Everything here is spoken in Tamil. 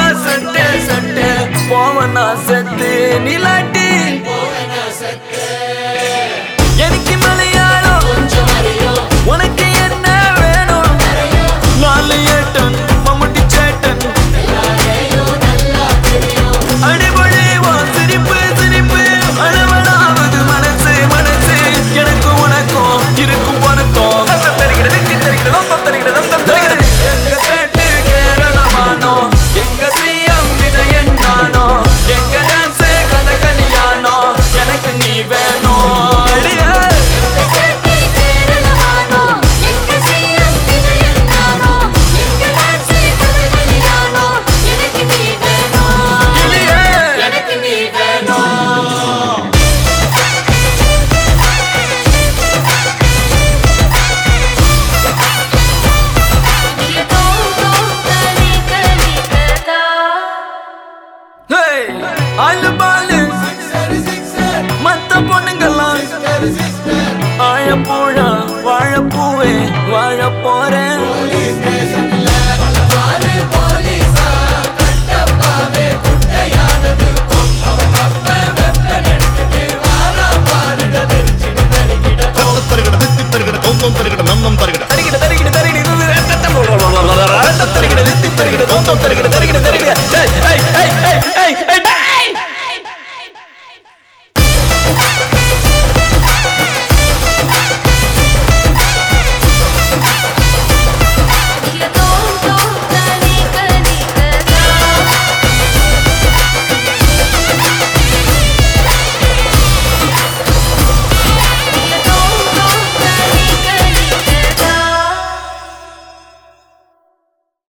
சட்டே சட்டே போவனா செத்து நிலாட்டி எனக்கு மலையாளம் உனக்கு என்ன வேணும் 4 மம்முட்டி சேட்டன் அடிபொழி சிரிப்பு சிரிப்பு அளவலாவது மனசு மனசு எனக்கு உனக்கும் இருக்கும் பொருத்தம் தருகிறது தருகிறது தருகிறது தருகிறது எங்க சேட்டு கேரளமானோ எங்க சிஎம் விஜயன் நானோ எங்க டான்ஸ் கதை கல்யாணோ எனக்கு நீ வேணும் மத்த பொண்ணுங்கெல்லாம் ஆழப்பூழா வாழப்பூவே வாழ போறேன் தருகிட